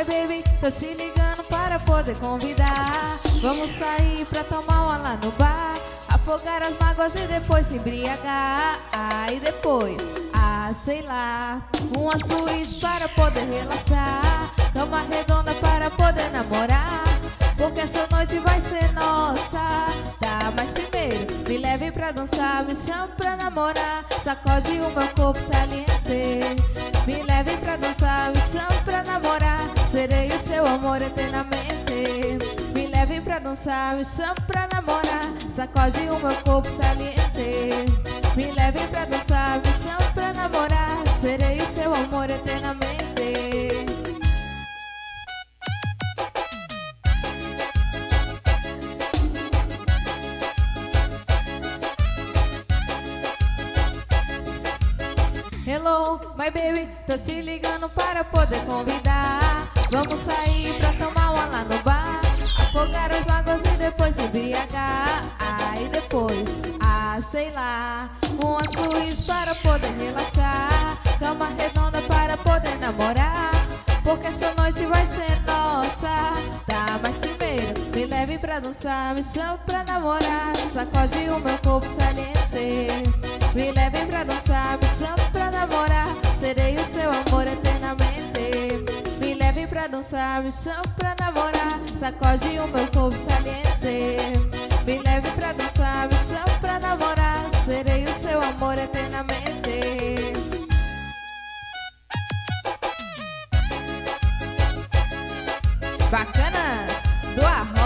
baby, tô te ligando para poder convidar. Vamos sair pra tomar uma lá no bar, afogar as mágoas e depois se embriagar. E depois, sei lá, uma suíte para poder relaxar, cama redonda para poder namorar, porque essa noite vai ser nossa. Tá, mas primeiro me leve pra dançar, me chame pra namorar, sacode o meu corpo saliente. Me leve pra dançar, me chame pra namorar, serei o seu amor eternamente. Me leve pra dançar, me chame pra namorar, sacode o meu corpo saliente. Me leve pra dançar, me chame pra namorar, serei o seu amor eternamente. Hello, my baby, tô te ligando para poder convidar. Vamos sair pra tomar uma lá no bar, afogar as mágoas e depois se embriagar. E depois, sei lá, uma suíte para poder relaxar, cama redonda para poder namorar, porque essa noite vai ser nossa. Tá, mas primeiro me leve pra dançar, me chame pra namorar, sacode o meu corpo saliente. Me leve pra dançar, me chame pra namorar, serei o seu amor eternamente. Me leve pra dançar, me chame pra namorar, sacode o meu corpo saliente. Me leve pra dançar, me chame pra namorar, serei o seu amor eternamente. Bacanas do Arroz.